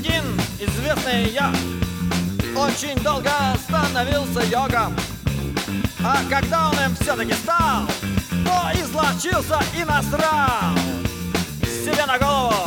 Один известный я очень долго становился йогом, а когда он им все-таки стал, то изловчился и насрал себе на голову